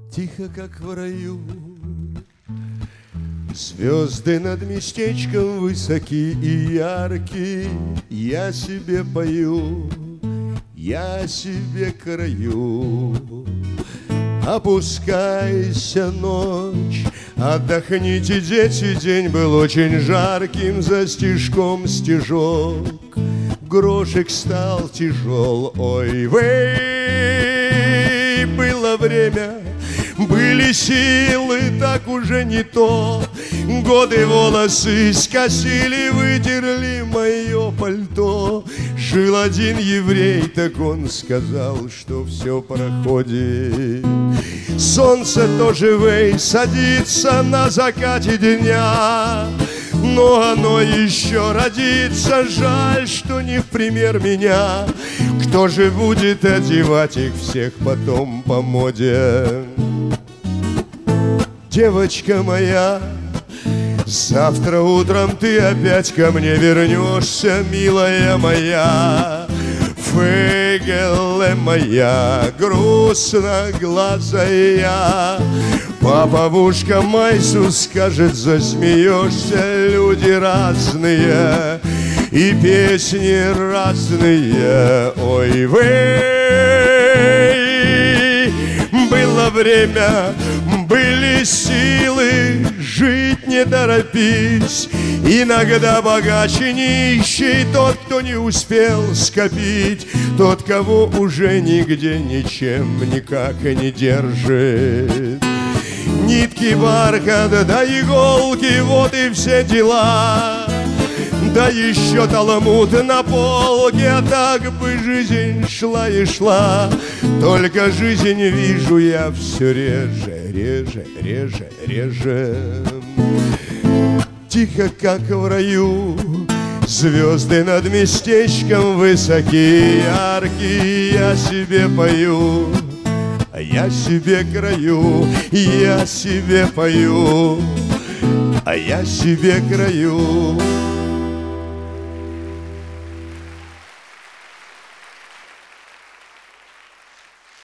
Тихо, как в раю, звезды над местечком высоки и яркие. Я себе пою, я себе краю. Опускайся, ночь, отдохните, дети, день был очень жарким. За стежком стежок, грошек стал тяжел. Ой, вей, было время, были силы, так уже не то. Годы волосы скосили, вытерли мое пальто. Жил один еврей, так он сказал, что все проходит. Солнце тоже, вей, садится на закате дня, но оно еще родится. Жаль, что не в пример меня. Кто же будет одевать их всех потом по моде? Девочка моя, завтра утром ты опять ко мне вернешься, милая моя. Фегеле моя, грустноглазая. Папа-бушка Майсу скажет, засмеешься. Люди разные и песни разные. Ой, вей, было время, были силы, жить не торопись. Иногда богаче нищий тот, кто не успел скопить, тот, кого уже нигде ничем никак не держит. Нитки, бархат, да иголки, вот и все дела. Да еще талмуд на полке, а так бы жизнь шла и шла. Только жизнь вижу я все реже, реже, реже, реже. Тихо, как в раю, звезды над местечком высокие, яркие. Я себе пою, я себе краю, я себе пою, а я себе краю.